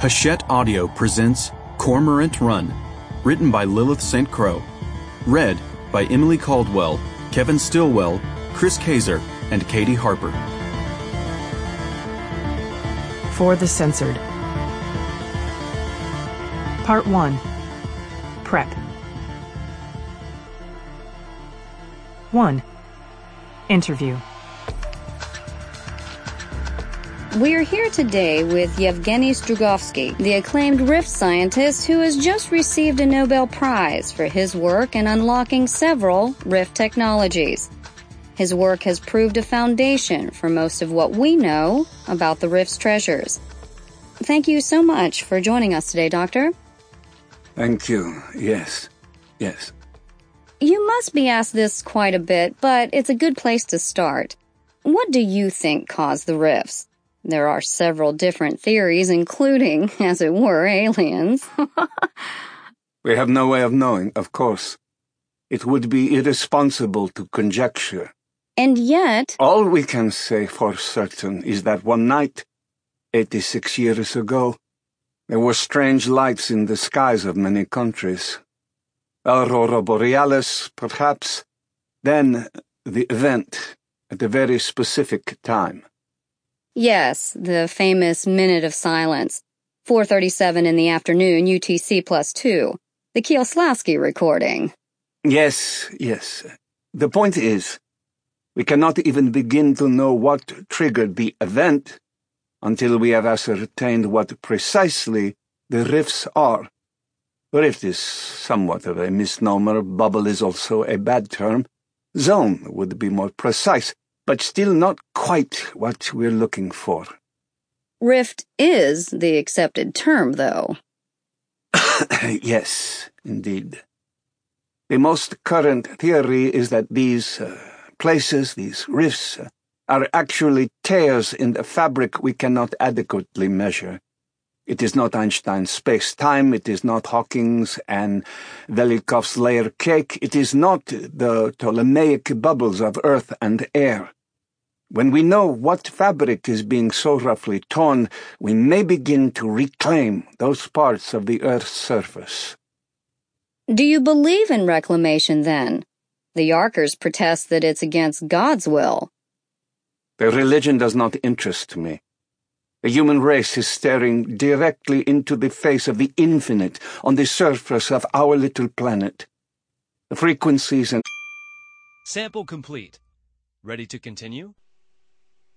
Hachette Audio presents Cormorant Run, written by Lilith St. Croix, read by Emily Caldwell, Kevin Stillwell, Chris Kaiser, and Katie Harper. For the Censored. Part 1. Prep. 1. Interview. We're here today with Yevgeny Strugovsky, the acclaimed rift scientist who has just received a Nobel Prize for his work in unlocking several rift technologies. His work has proved a foundation for most of what we know about the rift's treasures. Thank you so much for joining us today, Doctor. Thank you. Yes. You must be asked this quite a bit, but it's a good place to start. What do you think caused the rifts? There are several different theories, including, as it were, aliens. We have no way of knowing, of course. It would be irresponsible to conjecture. And yet... All we can say for certain is that one night, 86 years ago, there were strange lights in the skies of many countries. Aurora Borealis, perhaps. Then the event, at a very specific time. Yes, the famous Minute of Silence. 4:37 in the afternoon, UTC +2. The Kieslowski recording. Yes. The point is, we cannot even begin to know what triggered the event until we have ascertained what precisely the rifts are. Rift is somewhat of a misnomer. Bubble is also a bad term. Zone would be more precise, but still not quite what we're looking for. Rift is the accepted term, though. Yes, indeed. The most current theory is that these places, these rifts, are actually tears in the fabric we cannot adequately measure. It is not Einstein's space-time, it is not Hawking's and Velikov's layer cake, it is not the Ptolemaic bubbles of earth and air. When we know what fabric is being so roughly torn, we may begin to reclaim those parts of the Earth's surface. Do you believe in reclamation, then? The Yarkers protest that it's against God's will. The religion does not interest me. The human race is staring directly into the face of the infinite on the surface of our little planet. The frequencies and... Sample complete. Ready to continue?